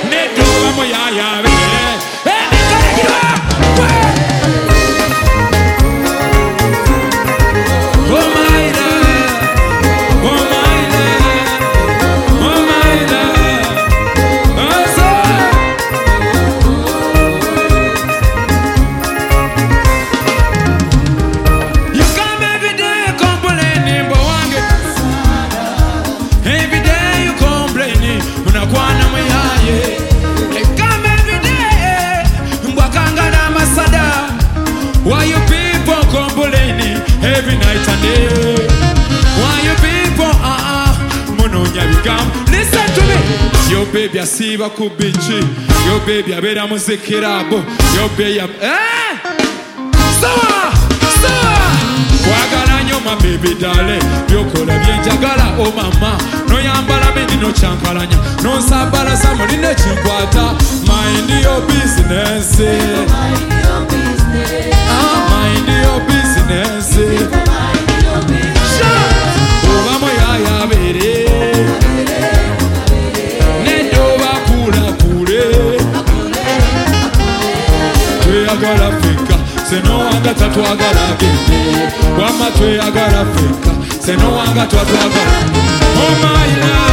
Nedo moya be. Why you people complaining every night and day? Why you people mononya become? Listen to me. Yo baby asiba kubichi. Yo baby abera muzikirabo. Yo baby Sawa. Kwagala nyoma baby darling. Byokola byenjagala oh mama. No yambala bendi no chankalanya. No sabala samuli ne chinkwata. Mind your business. Mind your business. Mind your business. Oba moya bere. Nendo bakula kule. Tweyagala Afrika. Seno wanga tatwagala gende. Wama tweyagala Afrika. Seno wanga tatwagala. Oh my love.